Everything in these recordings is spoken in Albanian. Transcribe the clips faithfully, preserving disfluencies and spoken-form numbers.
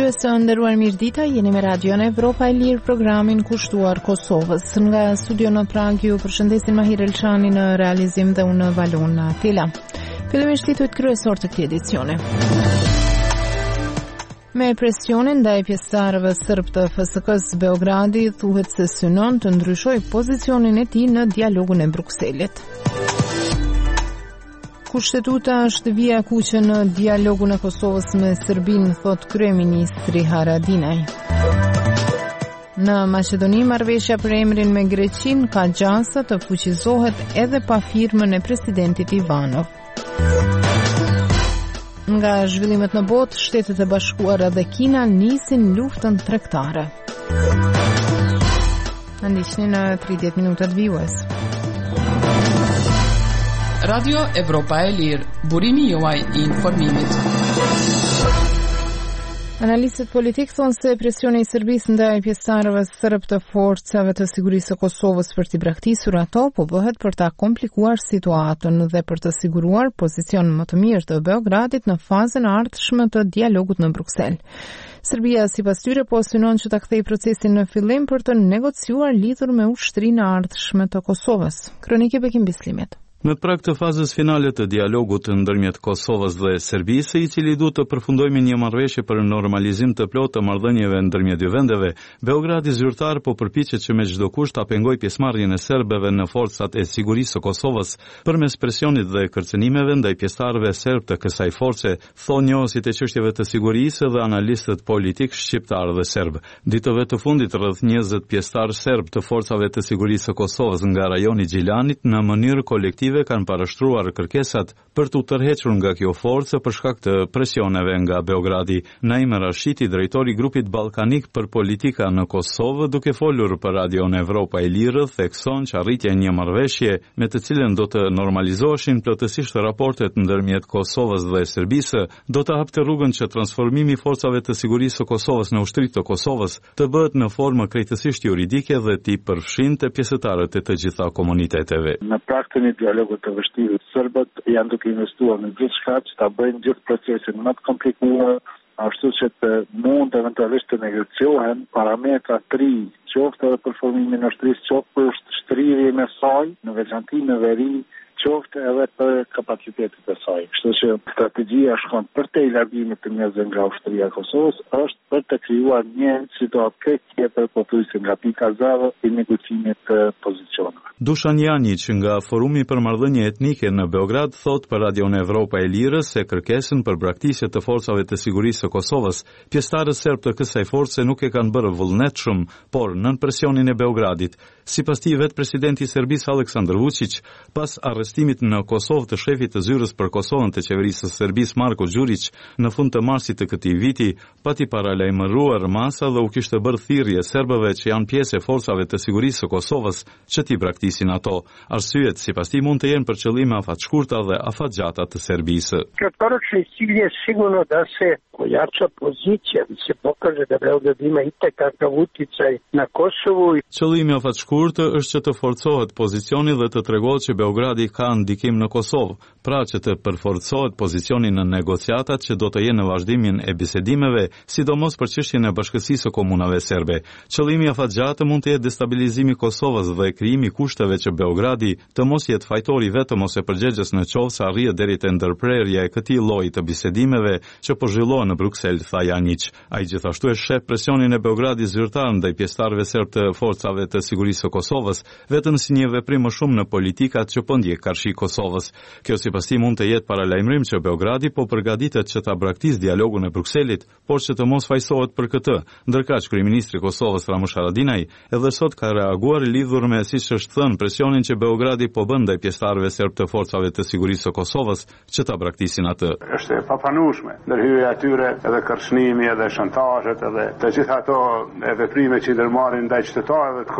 Dëgjues të nderuar, mirëdita, jeni me Radion Evropa e Lirë, programin kushtuar Kosovës. Nga studio në Prag ju përshëndesin Mahir Elçani në realizim dhe unë Valona Tila. Fillimisht titujt kryesor të këtij edicioni. Me presionin ndaj pjesëtarëve serb të F S K-s, Beogradi thuhet se synon të ndryshojë pozicionin e tij në dialogun e Brukselit. Kushtetuta është vija kuqe në dialogun e Kosovës me Serbinë, thot kryeministri Haradinaj. Në Maqedoni, marrëveshja për emrin me Greqinë ka gjasa të fuqizohet edhe pa firmën e presidentit Ivanov. Nga zhvillimet në botë, Shtetet e Bashkuara dhe Kina nisin luftën tregtare. Na ndiqni në tridhjetë minutat vijues. Radio Evropa e Lirë, burimi juaj i informimit. Analistët politik thonë se presioni i Serbisë ndaj pjesëtarëve serb të forcave të sigurisë së Kosovës për t'i braktisur ato po bëhet për ta komplikuar situatën dhe për të siguruar pozicion më të mirë të Beogradit në fazën e ardhshme të dialogut në Bruksel. Serbia sipas tyre po synon që ta kthejë procesin në fillim për të negociuar lidhur me ushtrinë e ardhshme të Kosovës. Kronike Bekim Bislimet. Në prag të fazës finale të dialogut ndërmjet Kosovës dhe Serbisë, i cili duhet të përfundojë një marrëveshje për normalizim të plotë të marrëdhënieve ndërmjet dy vendeve, Beogradi zyrtar po përpiqet që me çdo kusht ta pengojë pjesëmarrjen e serbëve në forcat e sigurisë së Kosovës përmes presionit dhe kërcënimeve ndaj pjesëtarëve serb të kësaj force, thonë njohësit e çështjeve të sigurisë dhe analistët politik shqiptar dhe serb. Ditëve të fundit rreth njëzet pjesëtar serb të forcave të sigurisë së Kosovës nga rajoni Gjilanit në mënyrë kolektive kanë parashtruar kërkesat për t'u tërhequr nga kjo forcë për shkak të presioneve nga Beogradi. Naim Rashidi, drejtori i grupit ballkanik për politika në Kosovë, duke folur për Radion Evropa e Lirë, thekson që arritja e një marrëveshje me të cilën do të normalizoheshin plotësisht raportet ndërmjet Kosovës dhe Serbisë, do të hapte rrugën që transformimi i forcave të sigurisë së Kosovës në ushtri të Kosovës të bëhet në formë krejtësisht juridike dhe t'i përfshinte pjesëtarët e të gjitha komuniteteve. Në praktikën e dialogut të vështirë, serbët janë duke investuar në gjithçka që ta bëjnë gjithë procesin më të komplikuar, ashtu që të mund eventualisht të negociohen parametra të ri, qoftë edhe për formimin e ushtrisë, qoftë për ushtrirjen e saj, në veçanti në veri, qoftë edhe për kapacitetet e saj. Kështu që strategjia shkon përtej largimit të njerëzve nga ushtria e Kosovës, është për të krijuar një situatë krejt tjetër, pothuajse nga pika zero e negocimit të pozicioneve. Dušan Janić nga Forumi për marrëdhënie etnike në Beograd thot për Radion Evropa e Lirë se kërkesën për braktisje të forcave të sigurisë së Kosovës, pjesëtarët serb të kësaj force nuk e kanë bërë vullnetshëm, por nën presionin e Beogradit. Sipas tij, vetë presidenti i Serbisë Aleksandar Vučić, pas arrestimit në Kosovë të shefit të zyrës për Kosovën të qeverisë së Serbisë Marko Đurić në fund të marsit të këtij viti, pati paralajmëruar masa dhe u kishte bërë thirrje serbëve që janë pjesë e forcave të sigurisë së Kosovës që t'i braktisin ato. Arsyet sipas tij mund të jenë për qëllime afatshkurta dhe afatgjata të Serbisë. Kratkoročni cilj je sigurno da se pojača pozicija, da se pokaže da Beograd ima itekakav uticaj na Kosovu. Qëllimi afatshkurt është që të forcohet pozicioni dhe të tregohet që Beogradi ka ndikim në Kosovë, pra që të përforcohet pozicioni në negociatat që do të jenë në vazhdimin e bisedimeve, sidomos për çështjen e bashkësisë së komunave serbe. Qëllimi afatgjatë mund të jetë destabilizimi i Kosovës dhe krijimi kushteve që Beogradi të mos jetë fajtori vetëm ose përgjegjës në qoftë se arrihet deri te ndërprerja e këtij lloji të bisedimeve që po zhvillohen në Bruksel, tha Janić. Ai gjithashtu e sheh presionin e Beogradit zyrtar ndaj pjesëtarëve serb të forcave të sigurisë së Kosovës, vetëm si një veprim më shumë në politikat që po ndjek karshi Kosovës. Kjo sipas tij mund të jetë paralajmërim që Beogradi po përgatitet që ta braktisë dialogun e Brukselit, por që të mos fajsohet për këtë. Ndërkaq kryeministri i Kosovës Ramush Haradinaj edhe sot ka reaguar lidhur me, siç është thënë, presionin që Beogradi po bën ndaj pjesëtarëve serb të forcave të sigurisë së Kosovës që ta braktisin atë. Është e papranueshme ndërhyrja e tyre, edhe kërcënimi, edhe shantazhet, edhe të gjitha ato veprime që ndërmarrin ndaj qytetarëve të Kosovës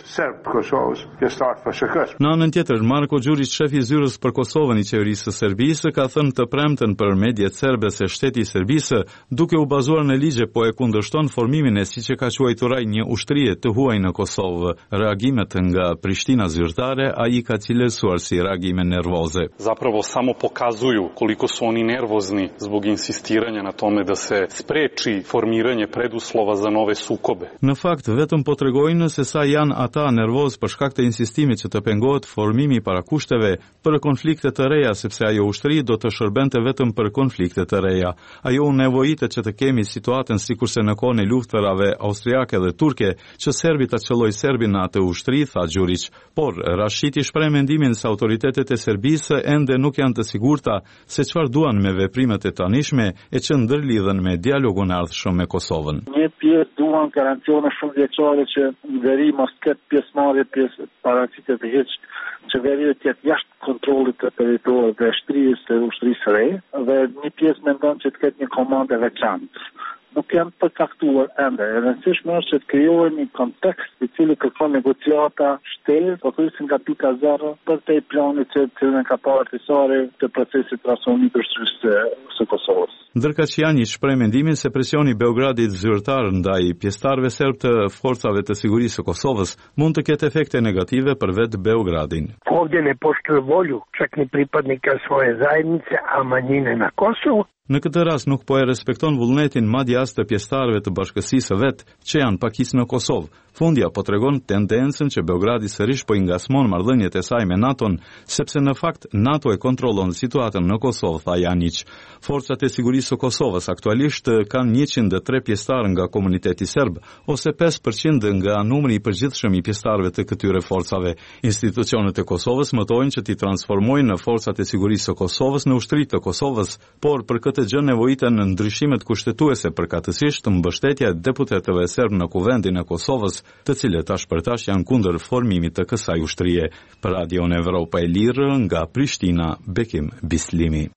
serb të Kosovës, pjesëtar të F S K-s. Në anën tjetër, Marko Gjurić, shefi i zyrës për Kosovën i qeverisë së Serbisë, ka thënë të premten për mediat serbe se shteti i Serbisë, duke u bazuar në ligje, po e kundërshton formimin e siç e ka quajtur ai një ushtrie të huaj në Kosovë. Reagimet nga Prishtina zyrtare ai ka cilësuar si reagime nervoze. Zapravo samo pokazuju koliko su oni nervozni zbog insistiranja na tome da se spreči formiranje preduslova za nove sukobe. Në fakt, vetëm po tregojnë se sa janë ata nervoz për shkak të insistimit që të pengohet formimi para kushteve për konflikte të reja, sepse ajo ushtri do të shërbente vetëm për konflikte të reja. Ajo u nevojitet që të kemi situatën sikurse në kohën e luftërave austriake dhe turke, që serbi ta çelloj serbin në atë ushtri, tha Gjurić. Por Rashiti shpreh mendimin se autoritetet e Serbisë ende nuk janë të sigurta se çfarë duan me veprimet e tanishme e që ndërlidhen me dialogun e ardhshëm me Kosovën. Një pjesë duan garancione shumë vjeçare që veri mos ketë pjesëmarrje pjesë paraqitet të hiç qeveria të jetë jashtë kontrollit të territorit të shtrisë të ushtrisë së re, dhe një pjesë mendon që të ketë një komandë veçantë. Nuk janë përcaktuar ende. E rëndësishme është që të krijohet një kontekst i cili kërkon negociata shtesë, po thjesht nga pika zero për te planit që të ka partisare të procesit transformimit të shtrisë së Kosovës. Ndërkaq Janić shpreh mendimin se presioni i Beogradit zyrtar ndaj pjesëtarëve serb të forcave të sigurisë së Kosovës mund të ketë efekte negative për vetë Beogradin. Ovdje ne poštuju volju čak ni pripadnika svoje zajednice, a manjine na Kosovu. Në këtë rast nuk po e respekton vullnetin madje as të pjesëtarëve të bashkësisë së vet, që janë pakis në Kosovë. Fundja po tregon tendencën që Beogradi sërish po i ngasmon marrëdhëniet e saj me NATO-n, sepse në fakt NATO e kontrollon situatën në Kosovë, tha Janić. Forcat e sigurisë së Kosovës aktualisht kanë njëqind e tre pjesëtarë nga komuniteti serb, ose pesë përqind nga numri i përgjithshëm i pjesëtarëve të këtyre forcave. Institucionet e Kosovës mëtojnë që t'i transformojnë në forcat e sigurisë së Kosovës në ushtri të Kosovës, por për këtë gjë nevojiten në ndryshimet kushtetuese, përkatësisht mbështetja e deputetëve serb në Kuvendin e Kosovës, të cilët tash për tash janë kundër formimit të kësaj ushtrie. Për Radion Evropa e Lirë, nga Prishtina, Bekim Bislimi.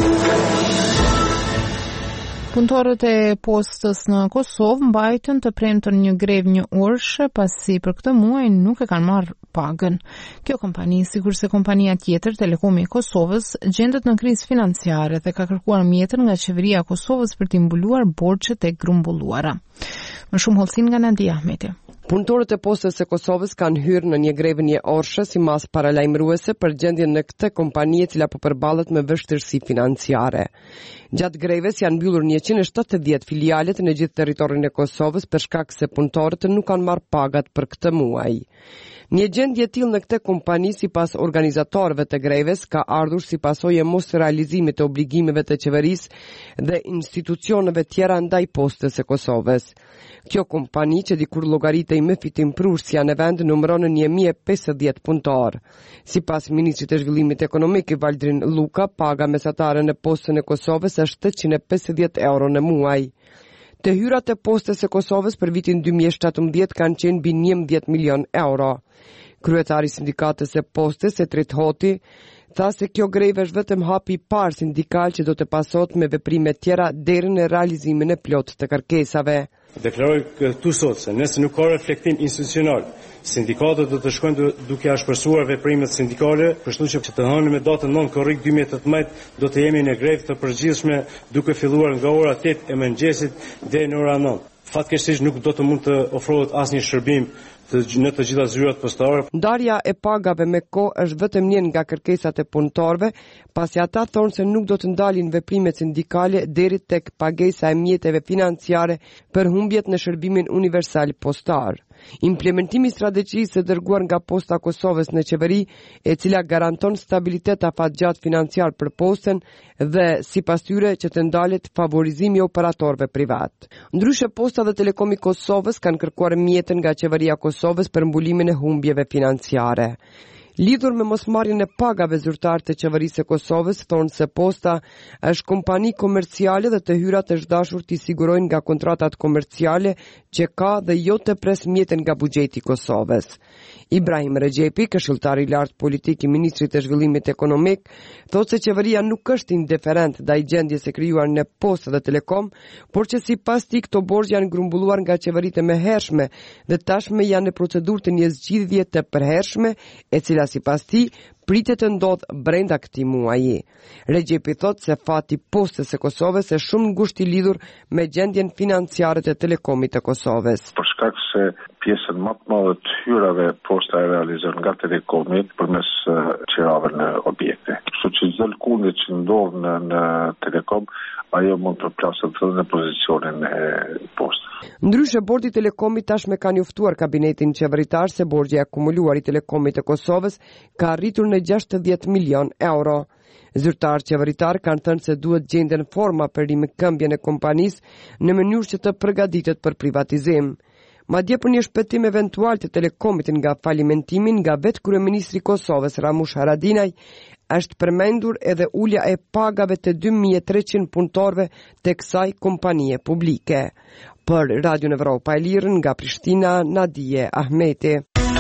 Punëtorët e postës në Kosovë mbajtën të premtën një grevë një orëshe pasi për këtë muaj nuk e kanë marrë pagën. Kjo kompani, sikurse kompania tjetër, Telekomi i Kosovës, gjendet në krizë financiare dhe ka kërkuar mjetër nga qeveria e Kosovës për t'i mbuluar borxhet e grumbulluara. Më shumë hollësin nga Nadia Ahmeti. Punëtorët e postës së Kosovës kanë hyrë në një grevë një orëshe si mas paralajmëruese për gjendjen në këtë kompani e cila po përballet me vështirësi financiare. Gjatë greves janë mbyllur njëqind e shtatëdhjetë filialet në gjithë territorin e Kosovës për shkak se punëtorët nuk kanë marrë pagat për këtë muaj. Një gjendje e tillë në këtë kompani sipas organizatorëve të greves ka ardhur si pasojë e mos realizimit të obligimeve të qeverisë dhe institucioneve tjera ndaj postës së Kosovës. Kjo kompani që dikur llogaritej me fitim prursja në vend numëron një mijë e pesëdhjetë punëtor. Sipas ministrit të zhvillimit ekonomik Valdrin Luka, paga mesatare në postën e Kosovës është tetëqind e pesëdhjetë euro në muaj. Të hyrat e postës së Kosovës për vitin dy mijë e shtatëmbëdhjetë kanë qenë mbi njëmbëdhjetë milion euro. Kryetari i sindikatës së postës, Etrit Hoti, tha se kjo grevë është vetëm hapi i parë sindikal që do të pasohet me veprime tjera deri në realizimin e plot të kërkesave. Deklaroj këtu sot se nëse nuk ka reflektim institucional, sindikatët do të shkojnë duke ashpërsuar veprimet sindikale, kështu që të hënë me datën nëntë korrik dy mijë e tetëmbëdhjetë do të jemi në grevë të përgjithshme duke filluar nga ora tetë e mëngjesit deri në ora nëntë. Fatkeqësisht nuk do të mund të ofrohet asnjë shërbim të, në të gjitha zyrat postare. Ndarja e pagave me kohë është vetëm një nga kërkesat e punëtorëve, pasi ata thonë se nuk do të ndalin veprimet sindikale deri tek pagesa e mjeteve financiare për humbjet në shërbimin universal postar. Implementimi i strategjisë së dërguar nga Posta Kosovës në qeveri, e cila garanton stabilitet afatgjat financiar për postën dhe sipas tyre që të ndalet favorizimi i operatorëve privat. Ndryshe, Posta dhe Telekomi Kosovës kanë kërkuar mjetën nga qeveria Kosovës për mbulimin e humbjeve financiare. Lidhur me mosmarrjen e pagave zyrtare të qeverisë së Kosovës, thonë se Posta është kompani komerciale dhe të hyrat është dashur t'i sigurojnë nga kontratat komerciale që ka dhe jo të presmjeten nga buxheti i Kosovës. Ibrahim Rexhepi, këshilltar i lartë politik i ministrit të zhvillimit ekonomik, thotë se qeveria nuk është indiferent ndaj gjendjes së krijuar në Postë dhe Telekom, por që sipas tij këto borxhe janë grumbulluar nga qeveritë e mëhershme dhe tashmë janë në procedurë të një zgjidhje të përhershme, e cila sipas tij pritet të ndodh brenda këtij muaji. Rexhepi thotë se fati Postës së Kosovës është shumë ngushtë i lidhur me gjendjen financiare të Telekomit të Kosovës. Për shkak se pjesën më të madhe të hyrave Posta e realizon nga Telekomi përmes qirave në objekte. Kështu që çdo lëkundje që ndodh në, në Telekom, ajo mund të plaset edhe në pozicionin e Postës. Ndryshe, bordi i Telekomit tashmë ka njoftuar kabinetin qeveritar se borxhi akumuluar i Telekomit të Kosovës ka arritur në gjashtëdhjetë milion euro. Zyrtarë qeveritar kanë thënë se duhet gjenden forma për rikëmbjen e kompanisë në mënyrë që të përgatitet për privatizim. Madje për një shpëtim eventual të Telekomit nga falimentimin nga vetë kryeministri i Kosovës Ramush Haradinaj, është përmendur edhe ulja e pagave të dy mijë e treqind punëtorëve të kësaj kompanie publike. Për Radio Evropa e Lirë nga Prishtina, Nadije Ahmeti.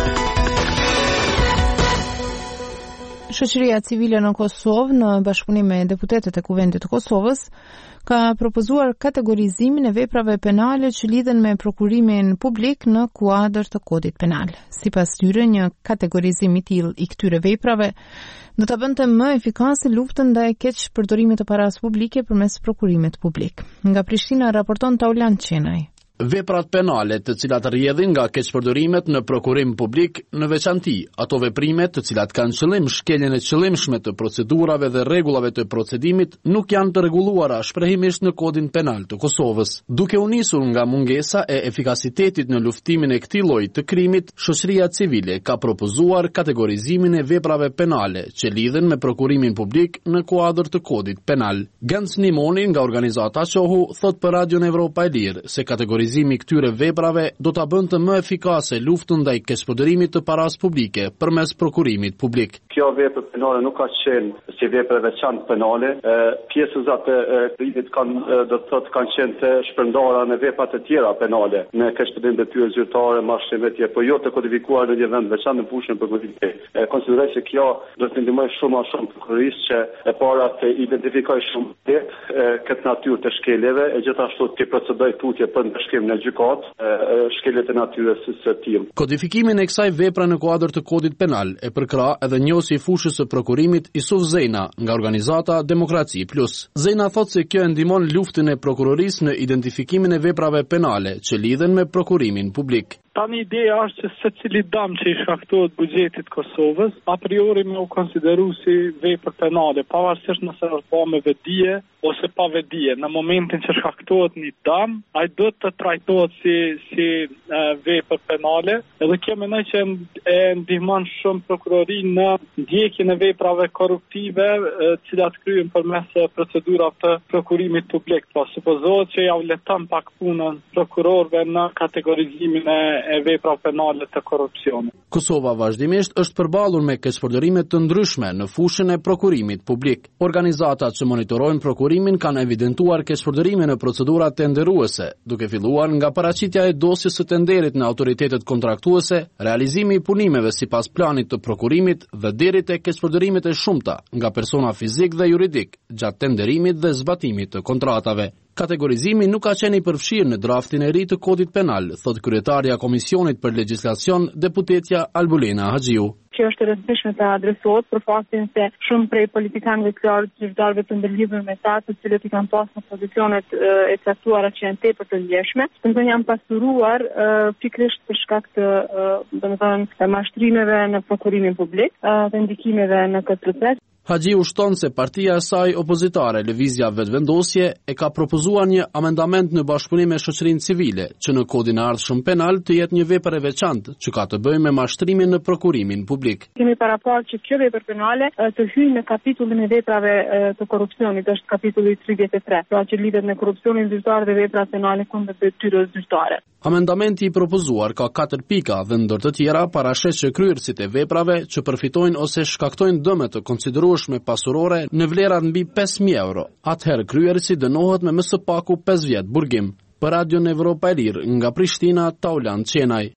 Shoqëria civile në Kosovë, në bashkëpunim me deputetët e Kuvendit të Kosovës, ka propozuar kategorizimin e veprave penale që lidhen me prokurimin publik në kuadër të kodit penal. Sipas tyre, një kategorizim i tillë i këtyre veprave do ta bënte më efikase luftën ndaj keq përdorimit të parasë publike përmes prokurimit publik. Nga Prishtina raporton Taulan Qenaj. Veprat penale të cilat rrjedhin nga keqpërdorimet në prokurim publik, në veçanti ato veprime të cilat kanë qëllim shkeljen e qëllimshme të procedurave dhe rregullave të procedimit, nuk janë të rregulluara shprehimisht në Kodin Penal të Kosovës. Duke u nisur nga mungesa e efikasitetit në luftimin e këtij lloji të krimit, shoqëria civile ka propozuar kategorizimin e veprave penale që lidhen me prokurimin publik në kuadër të Kodit Penal. Gans Nimoni nga organizata Qohu thot për Radio Evropa e Lirë se kategorizimi Kategorizimi këtyre veprave do ta bënte më efikase luftën ndaj keqpërdorimit të parasë publike përmes prokurimit publik. Kjo vepër penale nuk ka qenë si vepër veçantë penale. Pjesëzat e krimit kanë do të thotë kanë qenë të shpërndara në vepra të tjera penale, në keqpërdorim detyrë zyrtare, mashtrimetje, por jo të kodifikuar në një vend veçantë në fushën prokurimit. Konsideroj se kjo do të ndihmojë shumë më shumë prokurorisë që e para të identifikojë shumë letë këtë natyrë të shkeljeve e gjithashtu të procedojë tutje për në gjykat, shkeljet e natyrës së tillë. Kodifikimin e kësaj vepre në kuadër të Kodit Penal e përkra edhe njohësi i fushës së prokurimit Isuf Zena nga organizata Demokraci Plus. Zena thot se kjo e ndihmon luftën e prokurorisë në identifikimin e veprave penale që lidhen me prokurimin publik. Tani ideja është që secili dëm që i shkaktohet buxhetit Kosovës, a priori me u konsideru si vepër penale, pavarësisht nëse është bërë me vedije ose pa vedije. Në momentin që shkaktohet një dëm, ai do të trajtohet si si e, vepër penale, edhe kjo mendoj që e ndihmon shumë prokurorinë në ndjekjen e veprave korruptive, e, cilat kryhen përmes procedurave të prokurimit publik. Po supozohet që ja u leton pak punën prokurorëve në kategorizimin e e vepra penale të korrupsionit. Kosova vazhdimisht është përballur me keqpërdorime të ndryshme në fushën e prokurimit publik. Organizatat që monitorojnë prokurimin kanë evidentuar keqpërdorime në procedura tenderuese, duke filluar nga paraqitja e dosjes së tenderit në autoritetet kontraktuese, realizimi i punimeve sipas planit të prokurimit dhe deri tek keqpërdorimet e shumta nga persona fizik dhe juridik gjatë tenderimit dhe zbatimit të kontratave. Kategorizimi nuk ka qenë i përfshirë në draftin e ri të Kodit Penal, thot kryetarja Komisionit për Legjislacion, deputetja Albulena Haxhiu. Që është e rëndësishme të adresohet për faktin se shumë prej politikanëve të lartë zyrtarëve të ndërlidhur me ta, të cilët i kanë pasur në pozicionet e caktuara që janë tepër të ndjeshme, domethënë janë pasuruar pikërisht për shkak të domethënë mashtrimeve në prokurimin publik, të ndikimeve në këtë proces. Haxhiu shton se partia e saj opozitare Lëvizja Vetëvendosje e ka propozuar një amendament në bashkëpunim me shoqërinë civile, që në kodin e ardhshëm penal të jetë një vepër e veçantë që ka të bëjë me mashtrimin në prokurimin publik. Kemi paraportë që kjo vepër penale të hyjë në kapitullin e veprave të korrupsionit, është kapitulli tridhjetë e tre, pra që lidhet me korrupsionin zyrtar dhe veprat penale kundër detyrës zyrtare. Amendamenti i propozuar ka katër pika dhe ndër të tjera parashes që kryerësit e veprave që përfitojnë ose shkaktojnë dëme të konsiderueshme pasurore në vlerat mbi pesë mijë euro. Atëherë kryerësi dënohet me më së paku pesë vjet burgim. Për Radion Evropa e Lirë nga Prishtina, Taulan Qenaj.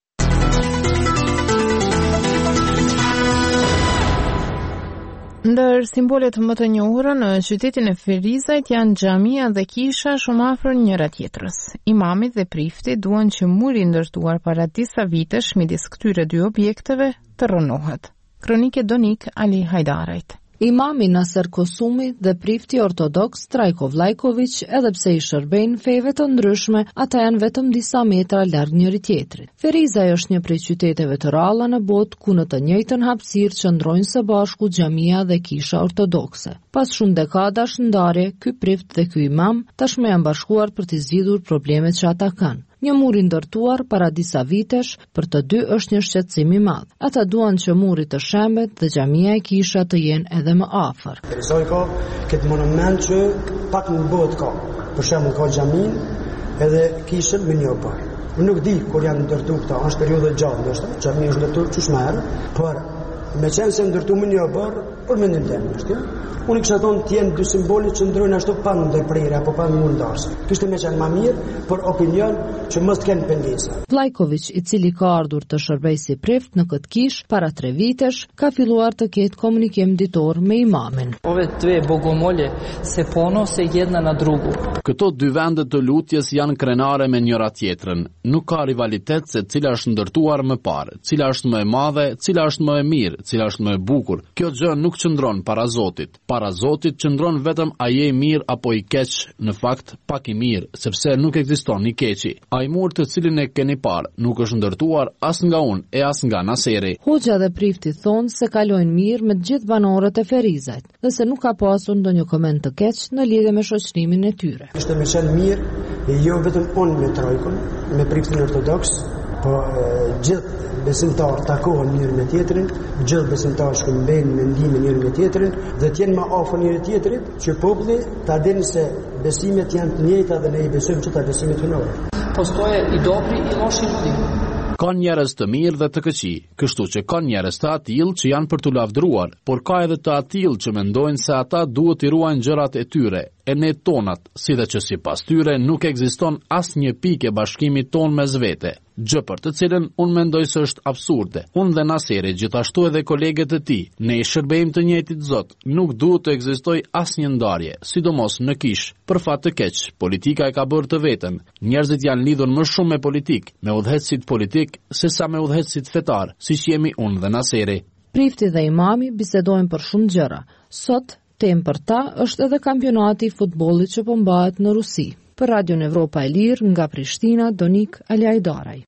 Ndër simbolet më të njohura në qytetin e Ferizajt janë xhamia dhe kisha shumë afër njëra tjetrës. Imamit dhe prifti duan që muri ndërtuar para disa vitesh midis këtyre dy objekteve të rënohet. Kronike Donik Ali Hajdarajt. Imami Naser Kosumi dhe prifti ortodoks Trajko Vlajković, edhe pse i shërbejnë feve të ndryshme, ata janë vetëm disa metra larg njëri tjetrit. Ferizaj është një prej qyteteve të ralla në botë ku në të njëjtën hapësirë qëndrojnë së bashku xhamia dhe kisha ortodokse. Pas shumë dekadash ndarje, ky prift dhe ky imam tashmë janë bashkuar për të zgjidhur problemet që ata kanë. Një mur i ndërtuar para disa vitesh për të dy është një shqetësim i madh. Ata duan që muri të shembet dhe xhamia e kisha të jenë edhe më afër. Ferizaj ka këtë monument që pak në botë ka. Për shembull ka xhamin edhe kishën me një bar. Unë nuk di kur janë ndërtuar këta, është periudhë gjatë, ndoshta xhamia është ndërtuar çu shmerë, por me qenë se ndërtuar me një bar, për mendim tim është. Unë kisha thonë të jenë dy simbolit që ndrojnë ashtu pa ndërprerje apo pa mundarse. Kishte më qenë më mirë, por opinion që mos të kenë pendesa. Vlajković, i cili ka ardhur të shërbejë si prift në këtë kish para tre vitesh, ka filluar të ketë komunikim ditor me imamin. Ove dve bogomolje se ponose jedna na drugu. Këto dy vende të lutjes janë krenare me njëra tjetrën. Nuk ka rivalitet se cila është ndërtuar më parë, cila është më e madhe, cila është më e mirë, cila është më e bukur. Kjo gjë nuk qëndron para Zotit. Para Zotit qëndron vetëm a je mirë apo i keq, në fakt pak i mirë, sepse nuk ekziston i keqi. Ai mur të cilin e keni parë nuk është ndërtuar as nga unë e as nga Naseri. Hoxha dhe prifti thonë se kalojnë mirë me të gjithë banorët e Ferizajt, dhe se nuk ka pasur ndonjë koment të keq në lidhje me shoqërimin e tyre. Ishte më qenë mirë, e jo vetëm unë me trojkun, me priftin ortodoks, po e, gjithë besimtarë takohen njëri me tjetrin, gjithë besimtarë shkëmbejnë mendimin njëri me tjetrin, dhe të jenë më afër njëri tjetrit, që populli ta dinë se besimet janë të njëjta dhe ne i besojmë çdo besimet hyjnore. Postoje i dobri i loshi ljudi. Ka njerëz të mirë dhe të këqij, kështu që ka njerëz të atill që janë për t'u lavdruar, por ka edhe të atill që mendojnë se ata duhet i ruajnë gjërat e tyre, e ne tonat, si dhe që sipas tyre nuk ekziston asnjë pikë bashkimit ton mes vete, gjë për të cilën unë mendoj se është absurde. Unë dhe Naseri, gjithashtu edhe kolegët e tij, ne i shërbejmë të njëjtit Zot, nuk duhet të ekzistojë asnjë ndarje, sidomos në kish. Për fat të keq, politika e ka bërë të vetën. Njerëzit janë lidhur më shumë me politik, me udhëheqësit politik, sesa me udhëheqësit fetar, siç jemi unë dhe Naseri. Prifti dhe imami bisedojnë për shumë gjëra. Sot temë për ta është edhe kampionati i futbollit që po mbahet në Rusi. Për Radion Evropa e Lirë nga Prishtina, Donik Alajdaraj.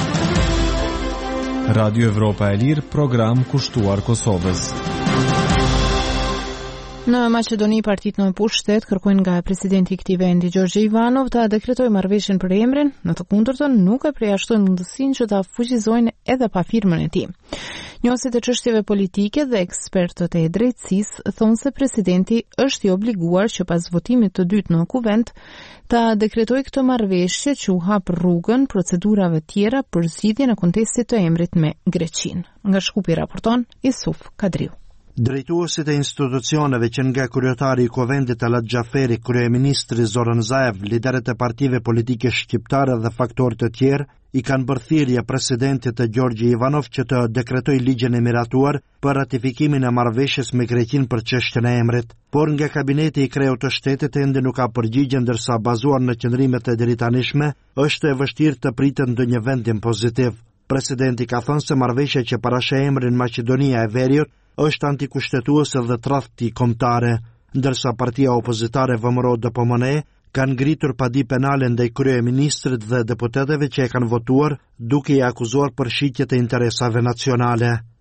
Radio Evropa e Lirë, program kushtuar Kosovës. Në Maqedoni, partitë në pushtet kërkojnë nga presidenti i këtij vendi Gjorgje Ivanov ta dekretojë marrëveshjen për emrin, në të kundërtën nuk e përjashtojnë mundësinë që ta fuqizojnë edhe pa firmën e tij. Njohësit e çështjeve politike dhe ekspertët e drejtësisë thonë se presidenti është i obliguar që pas votimit të dytë në kuvent ta dekretojë këtë marrëveshje që u hap rrugën procedurave tjera për zgjidhjen e kontestit të emrit me Greqinë. Nga Shkupi raporton Isuf Kadriu. Drejtuesit e institucioneve që nga kryetari i Kuvendit Talat Xhaferi, kryeministri Zoran Zaev, liderët e partive politike shqiptare dhe faktorët e tjerë i kanë bërë thirrje presidentit të Gjorgje Ivanov që të dekretojë ligjen e miratuar për ratifikimin e marrëveshjes me Greqinë për çështjen e emrit, por nga kabineti i kreut të shtetit ende nuk ka përgjigje, ndërsa bazuar në qëndrimet e deritanishme është e vështirë të pritet ndonjë vendim pozitiv. Presidenti ka thënë se marrëveshja që parashë emrin Maqedonia e Veriut është antikushtetuese dhe tradhti kombëtare, ndërsa partia opozitare V M R O D P M N E kanë ngritur padi penale ndaj kryeministrit dhe deputetëve që e kanë votuar, duke i akuzuar për shitje të interesave nacionale.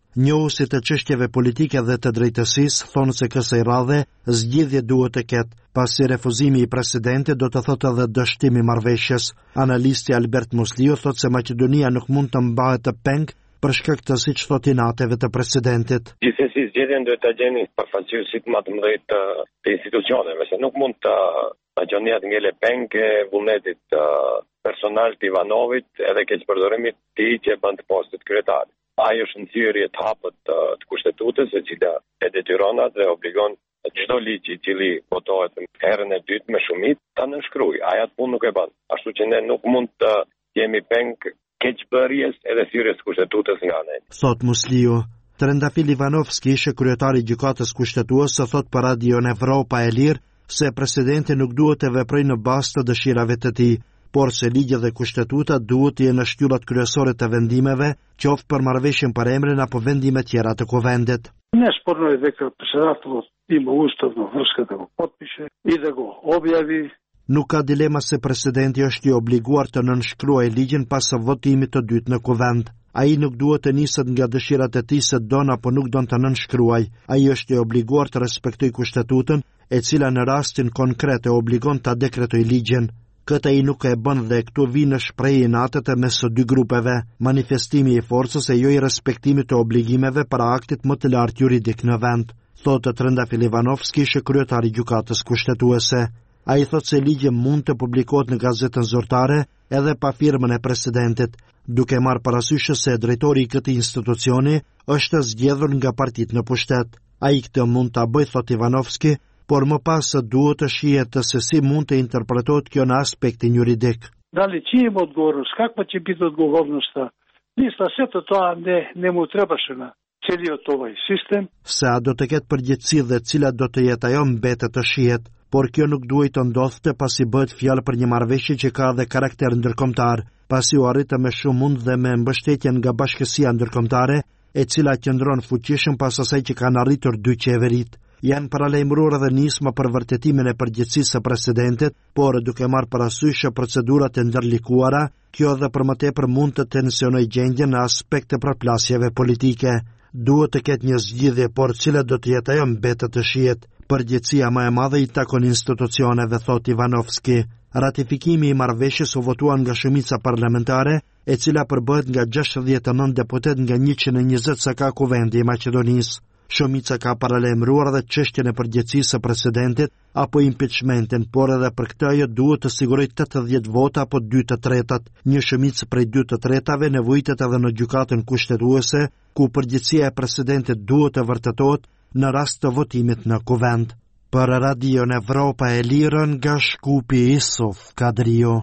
Njohusit e çështjeve politike dhe të drejtësisë thonë se kësaj radhe zgjidhje duhet të ketë, pasi refuzimi i presidentit do të thotë edhe dështim i marrëveshjes. Analisti Albert Musliu thotë se Maqedonia nuk mund të mbahet të peng për shkak të siç thotë nateve të presidentit. Gjithsesi zgjedhjen duhet ta gjeni përfaqësuesit më të mëdhenj të, të institucioneve, se nuk mund të Maqedonia të ngele peng e vullnetit personal të Ivanovit edhe keqpërdorimit të tij që bën të postit kryetar. Ajo është në thyrje të hapët të, të kushtetutës e cila e detyron atë dhe obligon çdo ligj i cili votohet herën e dytë me shumicë ta nënshkruajë. Ajo atë punë nuk e bën. Ashtu që ne nuk mund të jemi peng keqbërjes edhe thyrjes kushtetutës nga ne. Thot Musliu. Trendafil Ivanovski, ishte kryetari i gjykatës kushtetuese, thot për Radion Evropa e Lirë se presidenti nuk duhet të veprojë në bazë të dëshirave të tij, por se ligjet dhe kushtetuta duhet të jenë shtyllat kryesore të vendimeve, qoftë për marrëveshjen për emrin apo vendime tjera të kuvendit. Не спорно е дека председателот има уставна врска да го подпише и да го објави. Nuk ka dilema se presidenti është i obliguar të nënshkruajë ligjin pas votimit të dytë në kuvend. Ai nuk duhet të niset nga dëshirat e tij se don apo nuk don të nënshkruajë. Ai është i obliguar të respektojë kushtetutën, e cila në rastin konkret e obligon ta dekretojë ligjin. Këtë ai nuk e bën dhe këtu vinë shprehje natët e mes së dy grupeve, manifestimi i forcës e jo i respektimit të obligimeve para aktit më të lartë juridik në vend, thotë Trendafil Ivanovski, ishte kryetari i gjykatës kushtetuese. Ai thotë se ligji mund të publikohet në gazetën zyrtare edhe pa firmën e presidentit, duke marrë parasysh se drejtori i këtij institucioni është zgjedhur nga partitë në pushtet. Ai këtë mund ta bëjë, thotë Ivanovski, por më pas duhet të shihet se si mund të interpretohet kjo në aspektin juridik. Дали чи има отговорност, каква ќе биде отговорноста? Мисля сето тоа не не му требаше на целиот овој систем. Sa do të ketë përgjegjësi dhe cila do të jetë ajo mbetet të shihet, por kjo nuk duhet të ndodhte pasi bëhet fjalë për një marrëveshje që ka dhe karakter ndërkombëtar, pasi u arritë me shumë mund dhe me mbështetjen nga bashkësia ndërkombëtare, e cila qëndron fuqishëm pas asaj që kanë arritur dy qeverit. Janë paralajmëruar edhe nisma për vërtetimin e përgjegjësisë së presidentit, por duke marrë parasysh procedurat e ndërlikuara, kjo edhe për më tepër mund të tensionojë gjendjen në aspekte përplasjeve politike. Duhet të ketë një zgjidhje, por cila do të jetë ajo mbetet të shihet. Përgjegjësia më e madhe i takon institucioneve, thot Ivanovski. Ratifikimi i marrëveshjes u votuan nga shumica parlamentare, e cila përbëhet nga gjashtëdhjetë e nëntë deputet nga njëqind e njëzet sa ka kuvendi i Maqedonisë. Shumica ka paralajmëruar edhe çështjen e përgjegjësisë së presidentit apo impeachmentin, por edhe për këtë ajo duhet të sigurojë tetëdhjetë vota apo dy të tretat. Një shumicë prej dy të tretave nevojitet edhe në gjykatën kushtetuese, ku përgjegjësia e presidentit duhet të vërtetohet në rast të votimit në kuvend. Për Radion Evropa e Lirë nga Shkupi, Isuf Kadrio.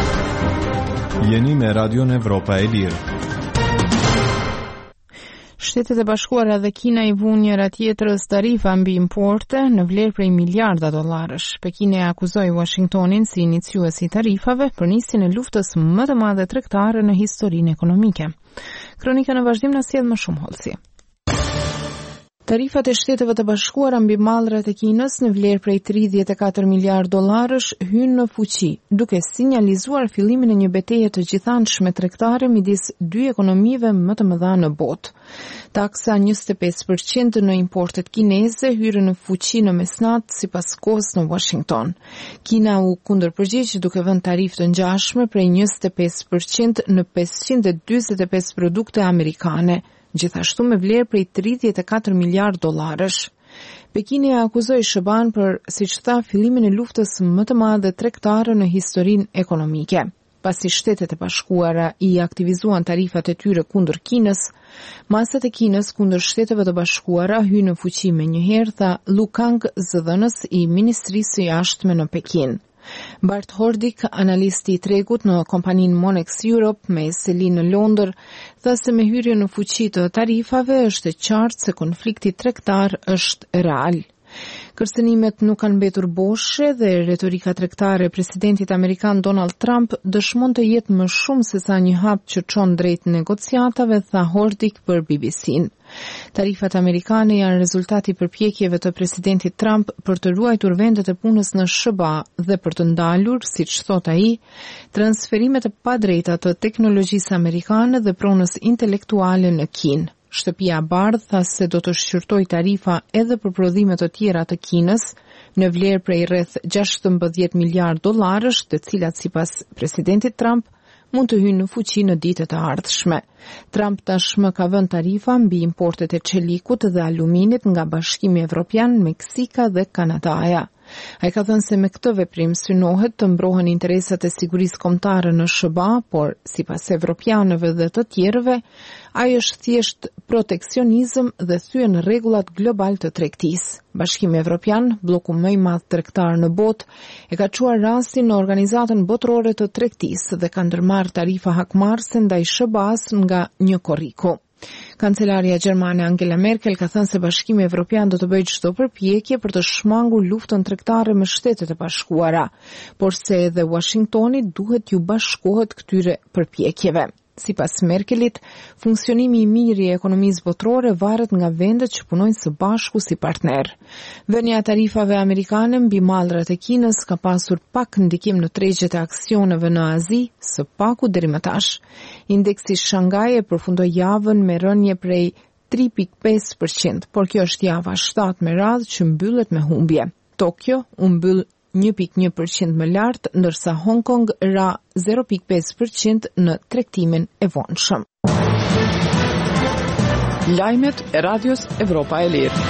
Jeni me Radion Evropa e Lirë. Shtetet e Bashkuara dhe Kina i vunë njëra tjetrës tarifa mbi importe në vlerë prej miliarda dollarësh. Pekini akuzoi Washingtonin si iniciues i tarifave për nisjen e luftës më të madhe tregtare në historinë ekonomike. Kronika në vazhdim na sjell më shumë hollësi. Tarifat e Shteteve të Bashkuara mbi mallrat e Kinës në vlerë prej tridhjetë e katër miliardë dollarësh hynë në fuqi, duke sinjalizuar fillimin e një betejë të gjithanshme tregtare midis dy ekonomive më të mëdha në botë. Taksa njëzet e pesë përqind në importet kineze hyri në fuqi në mesnatë sipas kohës në Washington. Kina u kundërpërgjigj duke vënë tarifë të ngjashme prej njëzet e pesë përqind në pesëqind e dyzet e pesë produkte amerikane, gjithashtu me vlerë prej tridhjetë e katër miliardë dollarësh. Pekini e akuzoi SBA-n për, siç tha, fillimin e luftës më të madhe tregtare në historinë ekonomike. Pasi Shtetet e Bashkuara i aktivizuan tarifat e tyre kundër Kinës, masat e Kinës kundër Shteteve të Bashkuara hyn në fuqi menjëherë, tha Lu Kang, zëdhënës i Ministrisë së Jashtme në Pekin. Bart Hordik, analisti i tregut në kompaninë Monex Europe me seli në Londër, tha se me hyrjen në fuqi të tarifave është e qartë se konflikti tregtar është real. Kërcënimet nuk kanë mbetur boshe dhe retorika tregtare e presidentit amerikan Donald Trump dëshmon të jetë më shumë se sa një hap që çon drejt negociatave, tha Hordik për B B C-n. Tarifat amerikane janë rezultati i përpjekjeve të presidentit Trump për të ruajtur vendet e punës në S B A dhe për të ndalur, siç thot ai, transferimet e padrejta të teknologjisë amerikane dhe pronës intelektuale në Kinë. Shtëpia e Bardhë tha se do të shqyrtoj tarifa edhe për prodhime të tjera të Kinës në vlerë prej rreth gjashtëmbëdhjetë miliardë dollarësh, të cilat sipas presidentit Trump mund të hyjnë në fuqi në ditët e ardhshme. Trump tashmë ka vënë tarifa mbi importet e çelikut dhe aluminit nga Bashkimi Evropian, Meksika dhe Kanadaja. Ai ka thënë se me këtë veprim synohet të mbrohen interesat e sigurisë kombëtare në S B A, por sipas evropianëve dhe të tjerëve, ai është thjesht proteksionizëm dhe thyen rregullat global të tregtisë. Bashkimi Evropian, bloku më i madh tregtar në botë, e ka çuar rastin në Organizatën Botërore të Tregtisë dhe ka ndërmarrë tarifa hakmarrëse ndaj S B A-s nga një korriku. Kancelaria gjermane Angela Merkel ka thënë se Bashkimi Evropian do të bëjë çdo përpjekje për të shmangur luftën tregtare me Shtetet e Bashkuara, por se edhe Washingtoni duhet ju bashkohet këtyre përpjekjeve. Sipas Merkelit, funksionimi i mirë i ekonomisë botërore varet nga vendet që punojnë së bashku si partner. Vënia e tarifave amerikane mbi mallrat e Kinës ka pasur pak ndikim në tregjet e aksioneve në Azi, së paku deri më tash. Indeksi Shanghai e përfundoi javën me rënje prej tre pikë pesë përqind, por kjo është java shtatë me radhë që mbyllet me humbje. Tokyo u mbyll një pikë një përqind më lartë, ndërsa Hong Kong ra zero pikë pesë përqind në tregtimin e vonshëm. Lajmet e Radios Evropa e Lirë.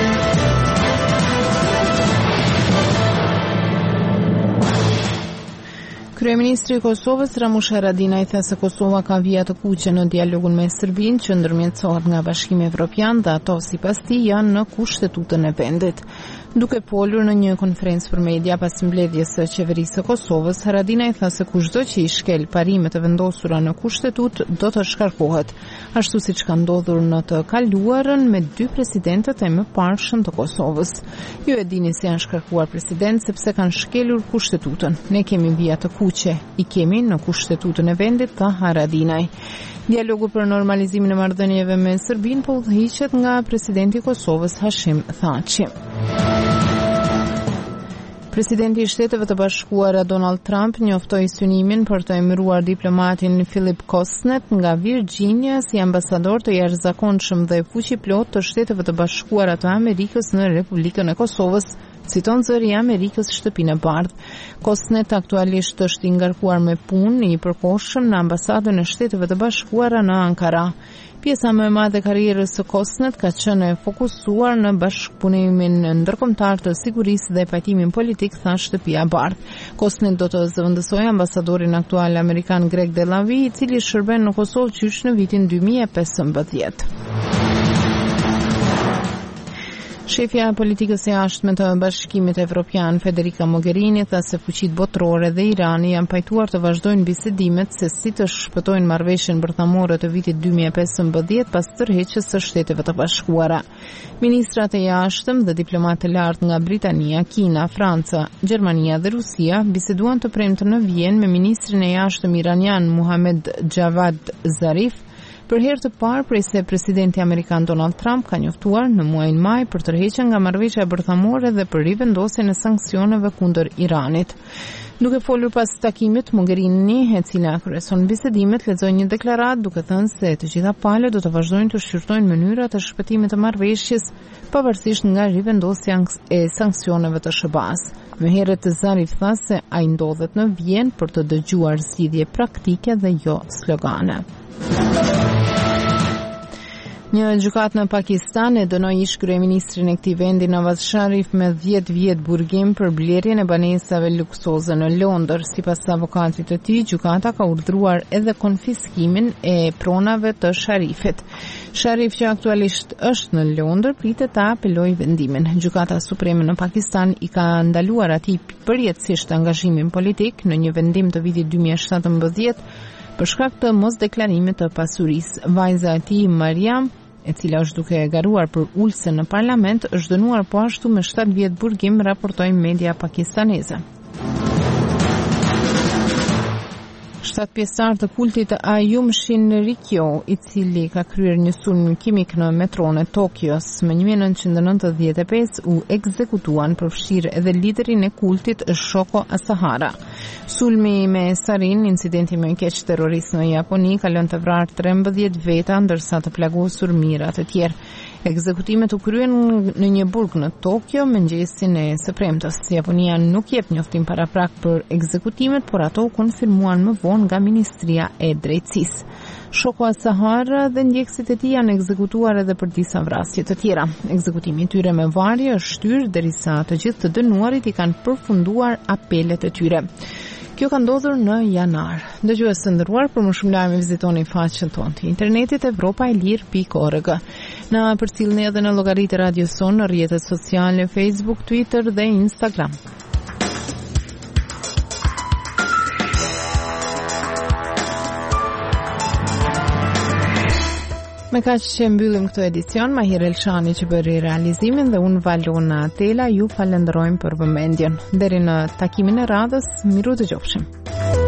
Kryeministri i Kosovës Ramush Haradinaj tha se Kosova ka vija të kuqe në dialogun me Serbinë që ndërmjetësohet nga Bashkimi Evropian dhe ato sipas tij janë në kushtetutën e vendit. Duke folur në një konferencë për media pas mbledhjes së qeverisë së Kosovës, Haradinaj tha se kushdo që i shkel parimet e vendosura në kushtetutë do të shkarkohet, ashtu siç ka ndodhur në të kaluarën me dy presidentët e mëparshëm të Kosovës. Ju e dini se janë shkarkuar president sepse kanë shkelur kushtetutën. Ne kemi vija të kuqe, i kemi në kushtetutën e vendit, tha Haradinaj. Dialogu për normalizimin e marrëdhënieve me Serbinë po udhëhiqet nga presidenti i Kosovës Hashim Thaçi. Presidenti i Shteteve të Bashkuara Donald Trump njoftoi synimin për të emëruar diplomatin Philip Kosnet nga Virginia si ambasador të jashtëzakonshëm dhe fuqiplot të Shteteve të Bashkuara të Amerikës në Republikën e Kosovës, citon zëri i Amerikës Shtëpinë e Bardhë. Kosnet aktualisht është i ngarkuar me punë i përkohshëm në ambasadën e Shteteve të Bashkuara në Ankara. Pjesa më e madhe e karrierës së Kosnet ka qenë e fokusuar në bashkëpunimin ndërkombëtar të sigurisë dhe pajtimin politik, tha Shtëpia e Bardhë. Kosnet do të zëvendësojë ambasadorin aktual amerikan Greg Delavi, i cili shërben në Kosovë qysh në vitin dy mijë e pesëmbëdhjetë. Shefja e politikës së jashtme të Bashkimit Evropian, Federica Mogherini, tha se fuqitë botërore dhe Irani janë pajtuar të vazhdojnë bisedimet se si të shpëtojnë marrëveshjen bërthamore të vitit dy mijë e pesëmbëdhjetë pas tërheqjes së Shteteve të Bashkuara. Ministrat e jashtëm dhe diplomatë të lartë nga Britania, Kina, Franca, Gjermania dhe Rusia biseduan të premten në Vjenë me ministrin e jashtëm iranian Muhammad Javad Zarif, për herë të parë prej se presidenti amerikan Donald Trump ka njoftuar në muajin maj për tërheqjen nga marrëveshja bërthamore dhe për rivendosjen e sanksioneve kundër Iranit. Duke folur pas takimit, Mogherini, e cila kryeson bisedimet, lexoi një deklaratë duke thënë se të gjitha palët do të vazhdojnë të shqyrtojnë mënyra të shpëtimit të marrëveshjes pavarësisht nga rivendosja e sanksioneve të S B A-s. Më herët Zarif tha se ai ndodhet në Vjenë për të dëgjuar zgjidhje praktike dhe jo slogane. Një gjykatë në Pakistan e dënoi ish kryeministrin e këtij vendi Nawaz Sharif me dhjetë vjet burgim për blerjen e banesave luksoze në Londër. Sipas avokatit të tij, gjykata ka urdhëruar edhe konfiskimin e pronave të Sharifit. Sharif, që aktualisht është në Londër, pritet ta apelojë vendimin. Gjykata Supreme në Pakistan i ka ndaluar atij përjetësisht angazhimin politik në një vendim të vitit dy mijë e shtatëmbëdhjetë për shkak të mosdeklarimit të pasurisë. Vajza e tij, Mariam, e cila është duke garuar për ulse në parlament, është dënuar po ashtu me shtatë vjet burgim, raportojnë media pakistaneze. shtatë pjesëtar të kultit Ayum Shinrikyo, i cili ka kryer një sulm kimik në metron e Tokios më një mijë e nëntëqind e nëntëdhjetë e pesë, u ekzekutuan për fshirë edhe liderin e kultit Shoko Asahara. Sulmi me sarin, incidenti më i keq terrorist në Japoni, ka lënë të vrarë trembëdhjetë veta ndërsa të plagosur mijëra të tjerë. Ekzekutimet u kryen në një burg në Tokyo mëngjesin e së premtes. Japonia nuk jep njoftim paraprak për ekzekutimet, por ato u konfirmuan më vonë nga Ministria e Drejtësisë. Shoko Asahara dhe ndjekësit e tij janë ekzekutuar edhe për disa vrasje të tjera. Ekzekutimi i tyre me varje është shtyrë derisa të gjithë të dënuarit i kanë përfunduar apelet e tyre. Kjo ka ndodhur në janar. Dëgjues të nderuar, për më shumë lajme vizitoni faqen tonë të internetit evropaelir pikë org. Na përcjellni edhe në llogaritë e radios sonë në rrjetet sociale Facebook, Twitter dhe Instagram. Me kaq që mbyllim këtë edicion, Mahir Elshani që bëri realizimin dhe unë Valona Tela ju falenderojmë për vëmendjen. Deri në takimin e radhës, miru të gjofshim.